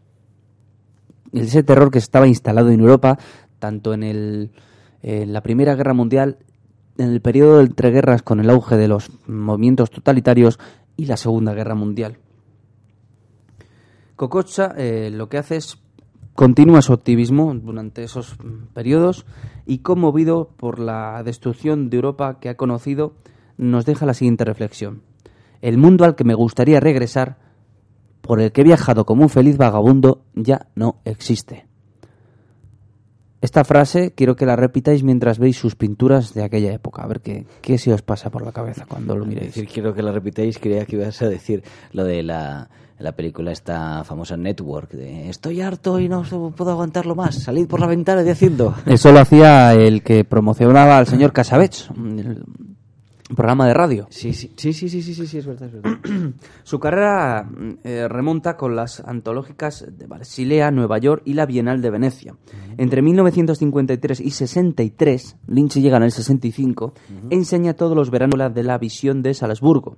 C: Ese terror que estaba instalado en Europa, tanto en, el, en la Primera Guerra Mundial, en el periodo de entreguerras con el auge de los movimientos totalitarios y la Segunda Guerra Mundial. Kokoschka eh, lo que hace es continúa su activismo durante esos periodos y, conmovido por la destrucción de Europa que ha conocido, nos deja la siguiente reflexión. El mundo al que me gustaría regresar, por el que he viajado como un feliz vagabundo, ya no existe. Esta frase quiero que la repitáis mientras veis sus pinturas de aquella época. A ver qué, qué se os pasa por la cabeza cuando lo miréis.
B: Decir, quiero que la repitáis, creía que ibas a decir lo de la, la película esta famosa Network, de estoy harto y no puedo aguantarlo más, salid por la ventana de haciendo.
C: Eso lo hacía el que promocionaba al señor Casabets, el programa de radio.
B: Sí, sí, sí, sí, sí, sí, sí, sí, es verdad, es verdad.
C: Su carrera eh, remonta con las antológicas de Basilea, Nueva York y la Bienal de Venecia. Uh-huh. Entre mil novecientos cincuenta y tres y sesenta y tres, Lynch llega en el sesenta y cinco, uh-huh. enseña todos los veranos de la visión de Salzburgo.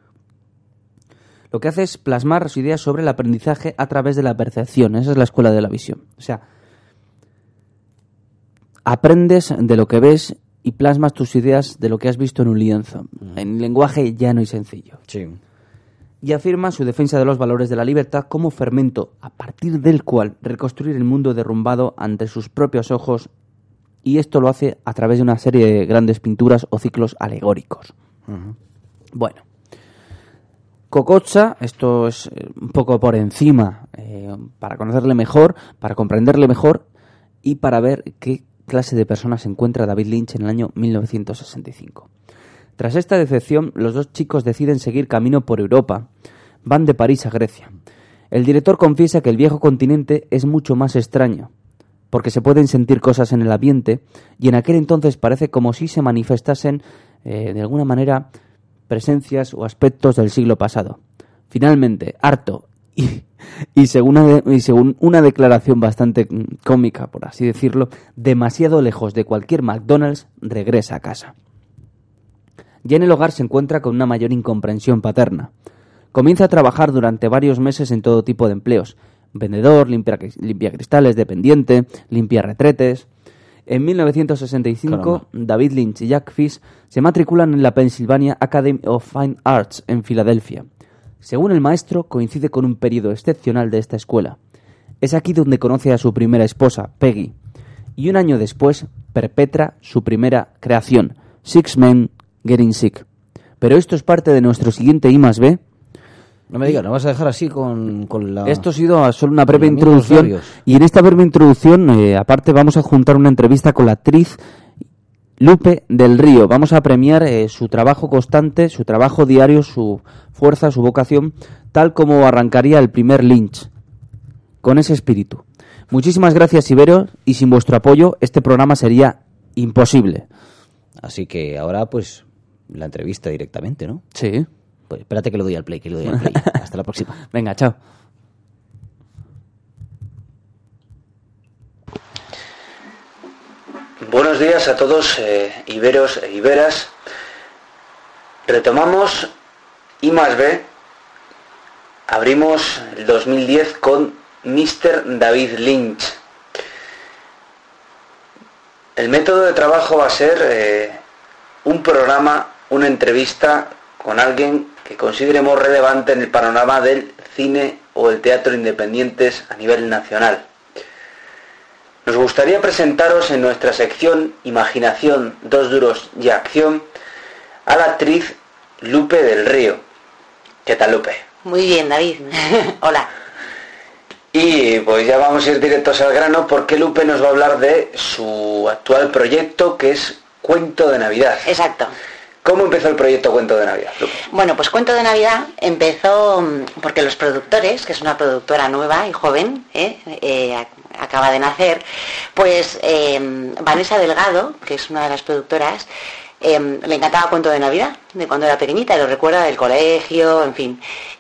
C: Lo que hace es plasmar su idea sobre el aprendizaje a través de la percepción. Esa es la escuela de la visión. O sea, aprendes de lo que ves y plasmas tus ideas de lo que has visto en un lienzo, uh-huh. en lenguaje llano y sencillo.
B: Sí.
C: Y afirma su defensa de los valores de la libertad como fermento a partir del cual reconstruir el mundo derrumbado ante sus propios ojos, y esto lo hace a través de una serie de grandes pinturas o ciclos alegóricos. Uh-huh. Bueno, Kokoschka, esto es un poco por encima, eh, para conocerle mejor, para comprenderle mejor y para ver qué clase de persona se encuentra David Lynch en el año mil novecientos sesenta y cinco. Tras esta decepción, los dos chicos deciden seguir camino por Europa. Van de París a Grecia. El director confiesa que el viejo continente es mucho más extraño, porque se pueden sentir cosas en el ambiente y en aquel entonces parece como si se manifestasen, eh, de alguna manera, presencias o aspectos del siglo pasado. Finalmente, harto y, y, según una de, y según una declaración bastante cómica, por así decirlo, demasiado lejos de cualquier McDonald's, regresa a casa. Ya en el hogar se encuentra con una mayor incomprensión paterna. Comienza a trabajar durante varios meses en todo tipo de empleos. Vendedor, limpia, limpia cristales, dependiente, limpia retretes. En mil novecientos sesenta y cinco, Caramba. David Lynch y Jack Fish se matriculan en la Pennsylvania Academy of Fine Arts en Filadelfia. Según el maestro, coincide con un periodo excepcional de esta escuela. Es aquí donde conoce a su primera esposa, Peggy, y un año después perpetra su primera creación, Six Men Getting Sick. Pero esto es parte de nuestro siguiente I más B.
B: No me digas, ¿no vas a dejar así con, con la...
C: Esto ha sido solo una breve introducción. Y en esta breve introducción, eh, aparte, vamos a juntar una entrevista con la actriz Lupe del Río. Vamos a premiar eh, su trabajo constante, su trabajo diario, su fuerza, su vocación, tal como arrancaría el primer Lynch, con ese espíritu. Muchísimas gracias, Ibero, y sin vuestro apoyo este programa sería imposible.
B: Así que ahora, pues, la entrevista directamente, ¿no?
C: Sí.
B: Pues espérate que lo doy al play, que lo doy al play. Hasta la próxima.
C: Venga, chao.
B: Buenos días a todos, eh, iberos e iberas. Retomamos I más B. Abrimos el dos mil diez con mister David Lynch. El método de trabajo va a ser eh, un programa, una entrevista con alguien que consideremos relevante en el panorama del cine o el teatro independientes a nivel nacional. Nos gustaría presentaros en nuestra sección Imaginación, dos duros y acción a la actriz Lupe del Río. ¿Qué tal, Lupe?
D: Muy bien, David. Hola.
B: Y pues ya vamos a ir directos al grano porque Lupe nos va a hablar de su actual proyecto, que es Cuento de Navidad.
D: Exacto.
B: ¿Cómo empezó el proyecto Cuento de Navidad, Lupe?
D: Bueno, pues Cuento de Navidad empezó porque los productores, que es una productora nueva y joven, ¿eh? Eh, acaba de nacer, pues eh, Vanessa Delgado, que es una de las productoras, eh, le encantaba Cuento de Navidad, de cuando era pequeñita, y lo recuerda del colegio, en fin.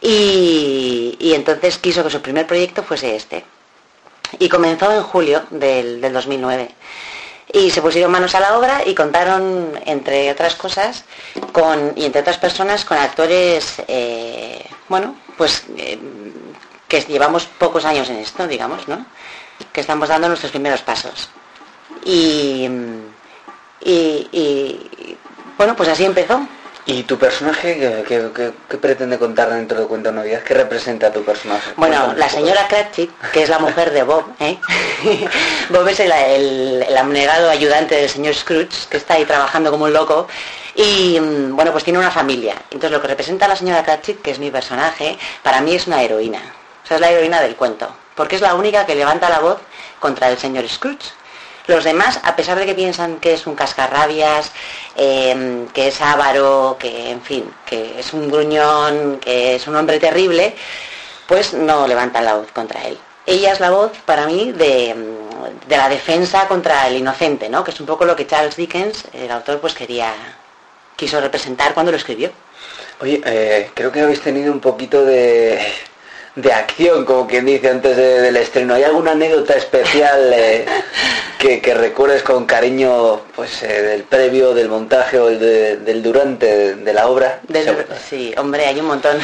D: Y, y entonces quiso que su primer proyecto fuese este. Y comenzó en julio del, del dos mil nueve. Y se pusieron manos a la obra y contaron, entre otras cosas, con y entre otras personas, con actores, eh, bueno, pues eh, que llevamos pocos años en esto, digamos, ¿no? Que estamos dando nuestros primeros pasos. Y, y, y bueno, pues así empezó.
B: ¿Y tu personaje qué, qué, qué, qué pretende contar dentro de Cuento de Navidad? ¿Qué representa a tu personaje?
D: Bueno, la señora Cratchit, que es la mujer de Bob, ¿eh? Bob es el, el, el abnegado ayudante del señor Scrooge, que está ahí trabajando como un loco, y bueno, pues tiene una familia. Entonces lo que representa a la señora Cratchit, que es mi personaje, para mí es una heroína. O sea, es la heroína del cuento, porque es la única que levanta la voz contra el señor Scrooge. Los demás, a pesar de que piensan que es un cascarrabias, eh, que es avaro, que en fin, que es un gruñón, que es un hombre terrible, pues no levantan la voz contra él. Ella es la voz, para mí, de, de la defensa contra el inocente, ¿no? Que es un poco lo que Charles Dickens, el autor, pues quería, quiso representar cuando lo escribió.
B: Oye, eh, creo que habéis tenido un poquito de... de acción, como quien dice, antes de, del estreno. ¿Hay alguna anécdota especial eh, que, que recuerdes con cariño, pues eh, del previo, del montaje o el de, del durante de, de la obra?
D: Del, sí, hombre, hay un montón.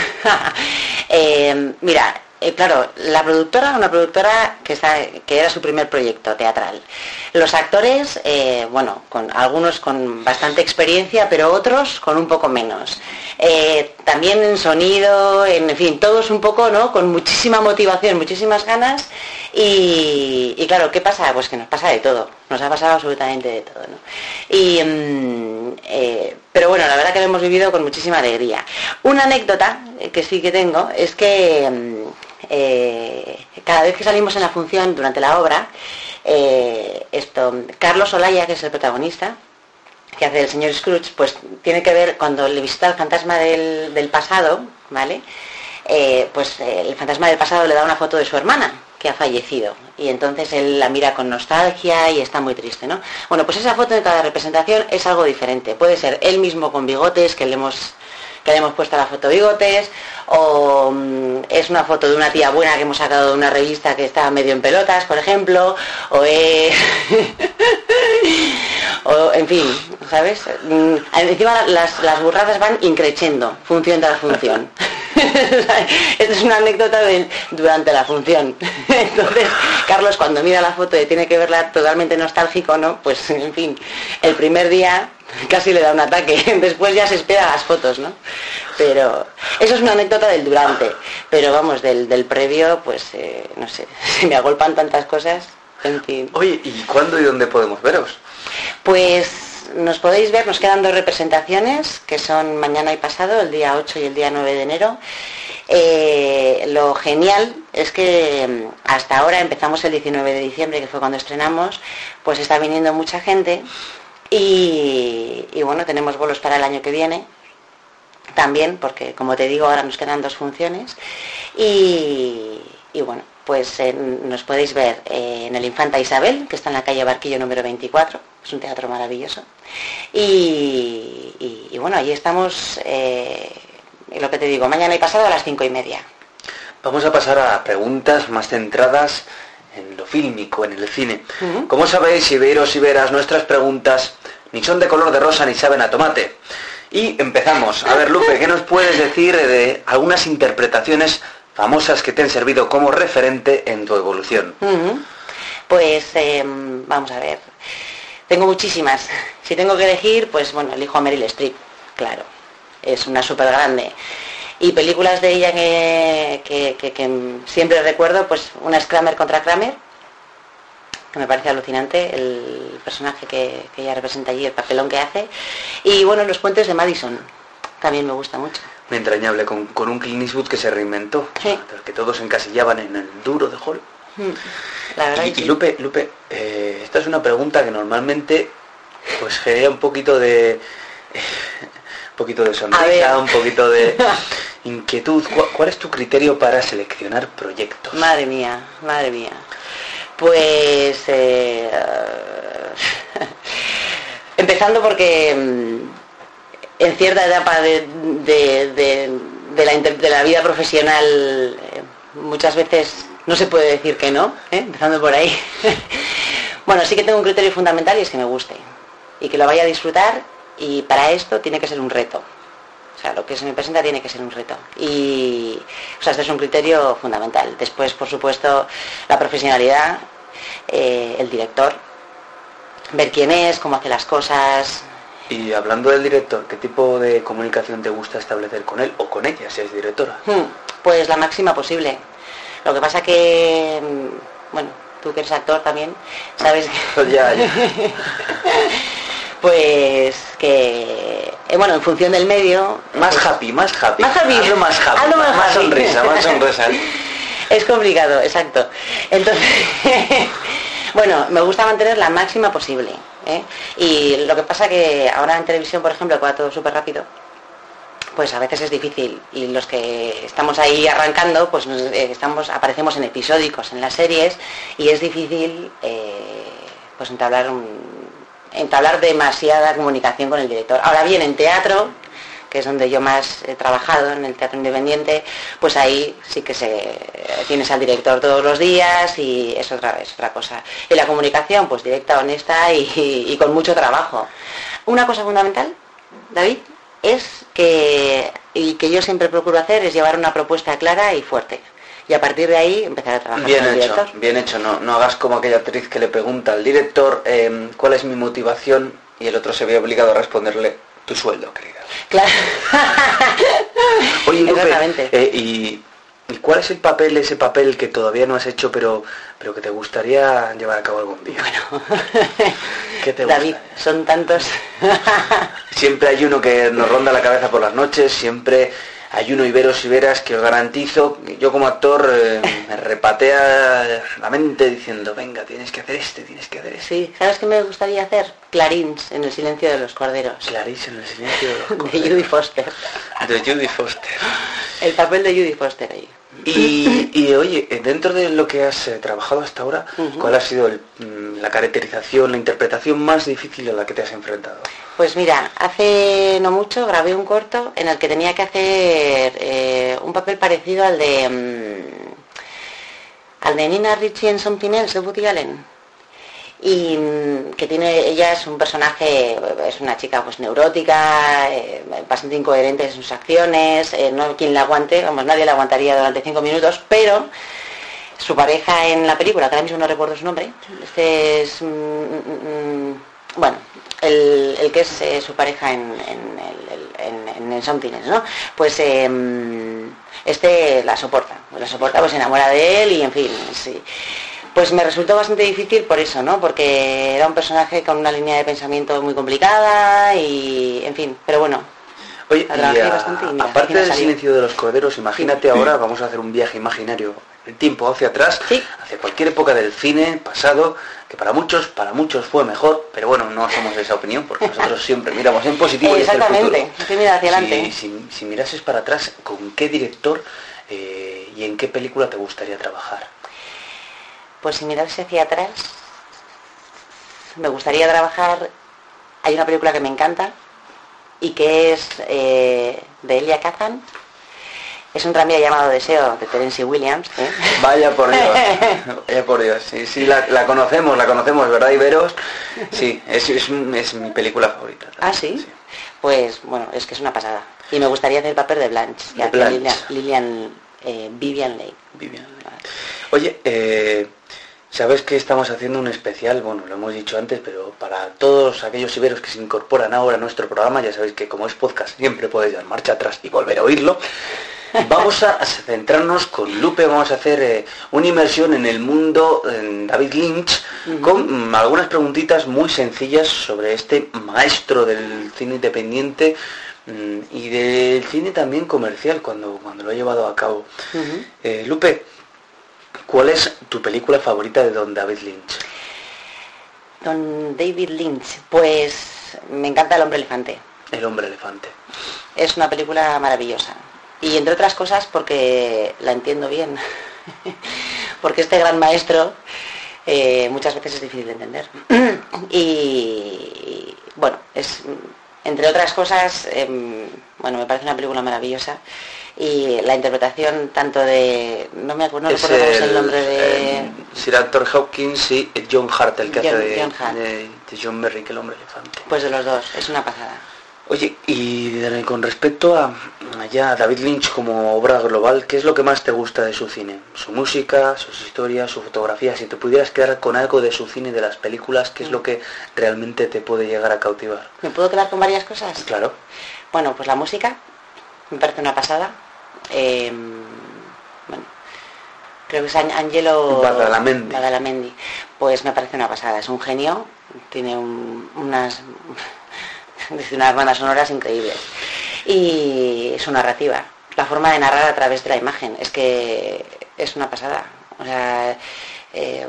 D: eh, mira, eh, claro, la productora, una productora que, está, que era su primer proyecto teatral. Los actores, eh, bueno, con algunos con bastante experiencia, pero otros con un poco menos. Eh, también en sonido, en, en fin, todos un poco, ¿no? Con muchísima motivación, muchísimas ganas. Y, y claro, ¿qué pasa? Pues que nos pasa de todo, nos ha pasado absolutamente de todo, ¿no? Y, mm, eh, pero bueno, la verdad que lo hemos vivido con muchísima alegría. Una anécdota que sí que tengo es que mm, eh, cada vez que salimos en la función durante la obra, eh, esto, Carlos Olaya, que es el protagonista, que hace el señor Scrooge, pues tiene que ver cuando le visita el fantasma del, del pasado, ¿vale? Eh, pues eh, el fantasma del pasado le da una foto de su hermana, que ha fallecido, y entonces él la mira con nostalgia y está muy triste, ¿no? Bueno, pues esa foto de cada representación es algo diferente. Puede ser él mismo con bigotes, que le hemos, que le hemos puesto a la foto bigotes, o um, es una foto de una tía buena que hemos sacado de una revista que está medio en pelotas, por ejemplo, o es... o en fin, ¿sabes? Encima las, las burradas van increciendo, función tras función. Esta es una anécdota de, durante la función. Entonces, Carlos, cuando mira la foto y tiene que verla totalmente nostálgico, ¿no? Pues, en fin, el primer día casi le da un ataque. Después ya se espera las fotos, ¿no? Pero eso es una anécdota del durante. Pero vamos, del, del previo, pues, eh, no sé, se me agolpan tantas cosas. En fin.
B: Oye, ¿y cuándo y dónde podemos veros?
D: Pues nos podéis ver, nos quedan dos representaciones, que son mañana y pasado, el día ocho y el día nueve de enero. Eh, lo genial es que hasta ahora, empezamos el diecinueve de diciembre, que fue cuando estrenamos, pues está viniendo mucha gente y, y bueno, tenemos bolos para el año que viene también, porque como te digo, ahora nos quedan dos funciones y, y bueno, pues eh, nos podéis ver eh, en el Infanta Isabel, que está en la calle Barquillo número veinticuatro, es un teatro maravilloso, y, y, y bueno, allí estamos, eh, lo que te digo, mañana y pasado a las cinco y media.
B: Vamos a pasar a preguntas más centradas
E: en lo fílmico, en el cine.
D: Uh-huh.
E: Como sabéis, Iberos y Veras, nuestras preguntas ni son de color de rosa ni saben a tomate. Y empezamos. A ver, Lupe, ¿qué nos puedes decir de algunas interpretaciones famosas que te han servido como referente en tu evolución?
D: Uh-huh. Pues eh, vamos a ver. Tengo muchísimas. Si tengo que elegir, pues bueno, elijo a Meryl Streep, claro. Es una súper grande. Y películas de ella que, que, que, que siempre recuerdo, pues una es Kramer contra Kramer, que me parece alucinante el personaje que, que ella representa allí, el papelón que hace. Y bueno, Los puentes de Madison, también me gusta mucho.
E: Muy entrañable, con, con un Clint Eastwood que se reinventó,
D: sí.
E: Que todos encasillaban en el duro de Hall.
D: La verdad
E: y,
D: y sí.
E: y Lupe, Lupe eh, esta es una pregunta que normalmente pues genera un poquito de... un poquito de sonrisa, un poquito de inquietud. ¿Cuál, ¿Cuál es tu criterio para seleccionar proyectos?
D: Madre mía, madre mía. Pues eh, empezando porque en cierta etapa de, de, de, de, la, de la vida profesional eh, muchas veces no se puede decir que no, ¿eh? Empezando por ahí. Bueno, sí que tengo un criterio fundamental y es que me guste y que lo vaya a disfrutar, y para esto tiene que ser un reto. O sea, lo que se me presenta tiene que ser un reto. Y, o sea, este es un criterio fundamental. Después, por supuesto, la profesionalidad, eh, el director, ver quién es, cómo hace las cosas.
E: Y hablando del director, ¿qué tipo de comunicación te gusta establecer con él o con ella, si es directora?
D: Pues la máxima posible. Lo que pasa que, bueno, tú que eres actor también, sabes que...
E: ya, ya.
D: Pues que, eh, bueno, en función del medio...
E: Más
D: pues,
E: happy, más happy.
D: Más happy.
E: Hazlo más happy.
D: Hazlo más,
E: más
D: happy.
E: sonrisa, más sonrisa.
D: Es complicado, exacto. Entonces, bueno, me gusta mantener la máxima posible, ¿eh? Y lo que pasa que ahora en televisión, por ejemplo, que va todo súper rápido, pues a veces es difícil, y los que estamos ahí arrancando, pues eh, estamos aparecemos en episódicos, en las series, y es difícil eh, pues entablar un entablar demasiada comunicación con el director. Ahora bien, en teatro, que es donde yo más he trabajado, en el teatro independiente, pues ahí sí que se tienes al director todos los días y es otra vez otra cosa. Y la comunicación, pues directa, honesta y, y, y con mucho trabajo. Una cosa fundamental, David, es que, y que yo siempre procuro hacer, es llevar una propuesta clara y fuerte. Y a partir de ahí empezar a trabajar
E: bien
D: con el
E: hecho,
D: director.
E: Bien hecho, no, no hagas como aquella actriz que le pregunta al director eh, cuál es mi motivación y el otro se ve obligado a responderle tu sueldo, querida.
D: Claro.
E: Oye, Lupe,
D: exactamente.
E: Eh, y, ¿y cuál es el papel, ese papel que todavía no has hecho pero, pero que te gustaría llevar a cabo algún día?
D: Bueno,
E: ¿Qué te
D: David,
E: gusta?
D: son tantos.
E: Siempre hay uno que nos ronda la cabeza por las noches, siempre... Hay uno, Iberos y Veras, que os garantizo, yo como actor eh, me repatea la mente diciendo, venga, tienes que hacer este, tienes que hacer este.
D: Sí, ¿sabes qué me gustaría hacer? Clarins en El silencio de los corderos.
E: Clarís en El silencio de los corderos.
D: De Judy Foster.
E: De Judy Foster.
D: El papel de Judy Foster ahí.
E: Y, y oye, dentro de lo que has eh, trabajado hasta ahora,
D: Uh-huh.
E: ¿cuál ha sido el, la caracterización, la interpretación más difícil a la que te has enfrentado?
D: Pues mira, hace no mucho grabé un corto en el que tenía que hacer eh, un papel parecido al de um, al de Nina Ricci en Something Else de Woody Allen. Y um, que tiene, ella es un personaje, es una chica pues neurótica, eh, bastante incoherente en sus acciones, eh, no quien la aguante, vamos, nadie la aguantaría durante cinco minutos, pero su pareja en la película, que ahora mismo no recuerdo su nombre, este es, mm, mm, bueno, el, el que es eh, su pareja en, en, el, en, en, en Something Else, ¿no? Pues eh, este la soporta, la soporta, pues se enamora de él y en fin, sí. Pues me resultó bastante difícil por eso, ¿no? Porque era un personaje con una línea de pensamiento muy complicada y, en fin, pero bueno.
E: Oye,
D: la trabajé
E: y a,
D: bastante y mira,
E: aparte del silencio de los corderos, imagínate
D: sí.
E: ahora, vamos a hacer un viaje imaginario, el tiempo hacia atrás,
D: sí.
E: hacia cualquier época del cine pasado, que para muchos, para muchos fue mejor, pero bueno, no somos de esa opinión, porque nosotros siempre miramos en positivo y hacia el futuro.
D: Exactamente, sí, mira hacia adelante.
E: Si, si, si mirases para atrás, ¿con qué director eh, y en qué película te gustaría trabajar?
D: Pues si mirase hacia atrás, me gustaría trabajar, hay una película que me encanta y que es eh, de Elia Kazan Es un tranvía llamado Deseo, de Tennessee Williams. ¿eh?
E: Vaya por Dios, vaya por Dios. Sí, sí, la, la conocemos, la conocemos, ¿verdad, Iberos? Sí, es, es, es mi película favorita. También.
D: ¿Ah, sí? sí? Pues, bueno, es que es una pasada. Y me gustaría hacer el papel de Blanche,
E: de Blanche.
D: Lilian, Lilian eh, Vivian Leigh.
E: Vivian Leigh. Oye, eh... sabes que estamos haciendo un especial, bueno, lo hemos dicho antes, pero para todos aquellos iberos que se incorporan ahora a nuestro programa, ya sabéis que como es podcast siempre podéis dar marcha atrás y volver a oírlo. Vamos a centrarnos con Lupe, vamos a hacer eh, una inmersión en el mundo de David Lynch, uh-huh. con mm, algunas preguntitas muy sencillas sobre este maestro del cine independiente mm, y del cine también comercial cuando, cuando lo ha llevado a cabo. Uh-huh. Eh, Lupe, ¿cuál es tu película favorita de Don David Lynch?
D: Don David Lynch, pues me encanta El hombre elefante.
E: El hombre elefante.
D: Es una película maravillosa. Y entre otras cosas porque la entiendo bien. Porque este gran maestro eh, muchas veces es difícil de entender. y, y bueno, es entre otras cosas, eh, bueno, me parece una película maravillosa. Y la interpretación tanto de no me acuerdo, no recuerdo cómo es el nombre de
E: eh, Sir Anthony Hopkins y John Hurt, el que
D: John,
E: hace de
D: John, Hurt.
E: de, de John Merrick, el hombre elefante.
D: Pues de los dos, es una pasada.
E: Oye, y con respecto a ya David Lynch como obra global, ¿qué es lo que más te gusta de su cine? Su música, sus historias, su fotografía. Si te pudieras quedar con algo de su cine, de las películas, ¿qué es lo que realmente te puede llegar a cautivar?
D: ¿Me puedo quedar con varias cosas?
E: Claro.
D: Bueno, pues la música me parece una pasada. Eh, bueno, creo que es Angelo
E: Badalamenti.
D: Badalamenti. Pues me parece una pasada, es un genio, tiene un, unas unas bandas sonoras increíbles y su narrativa, la forma de narrar a través de la imagen, es que es una pasada. O sea, eh,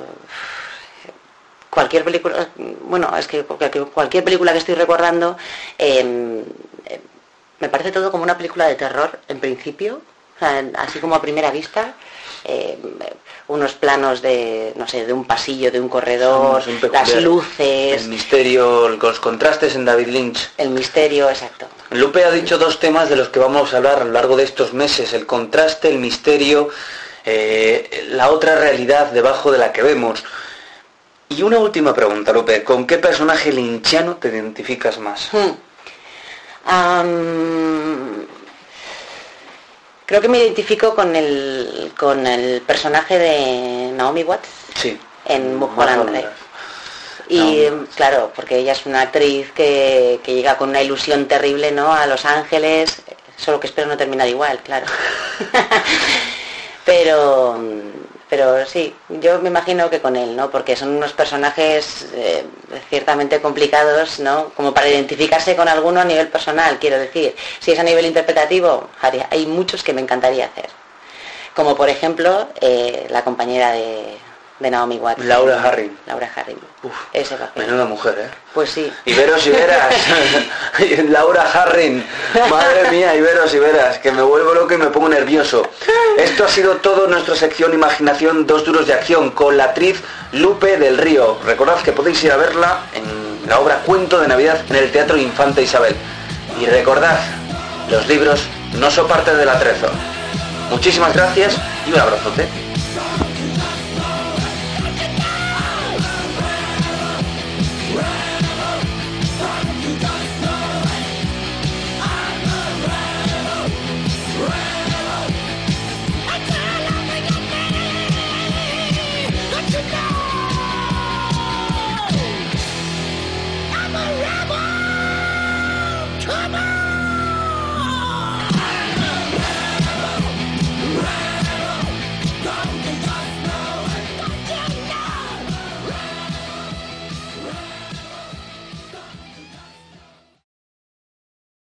D: cualquier película, bueno, es que cualquier película que estoy recordando eh, eh, me parece todo como una película de terror en principio, o sea, así como a primera vista, eh, unos planos de, no sé, de un pasillo, de un corredor, un las luces...
E: El misterio, los contrastes en David Lynch.
D: El misterio, exacto.
E: Lupe ha dicho dos temas de los que vamos a hablar a lo largo de estos meses, el contraste, el misterio, eh, la otra realidad debajo de la que vemos. Y una última pregunta, Lupe, ¿con qué personaje lynchiano te identificas más?
D: Hmm. Um, creo que me identifico con el con el personaje de Naomi Watts,
E: sí,
D: en Mulholland Drive. Y no. Claro, porque ella es una actriz que, que llega con una ilusión terrible, ¿no?, a Los Ángeles, solo que espero no terminar igual, claro. pero pero sí, yo me imagino que con él, ¿no?, porque son unos personajes eh, ciertamente complicados, ¿no?, como para identificarse con alguno a nivel personal, quiero decir. Si es a nivel interpretativo, hay muchos que me encantaría hacer, como por ejemplo eh, la compañera de, de Naomi Watts,
E: Laura Harring.
D: Laura Harring.
E: Uf,
D: ese papel.
E: Menuda mujer, ¿eh?
D: Pues sí.
E: Iberos y veras. Laura Harring. Madre mía, Iberos y veras, que me vuelvo loco y me pongo nervioso. Esto ha sido todo nuestra sección Imaginación Dos Duros de Acción con la actriz Lupe del Río. Recordad que podéis ir a verla en la obra Cuento de Navidad en el Teatro Infanta Isabel. Y recordad, los libros no son parte del atrezo. Muchísimas gracias y un abrazote.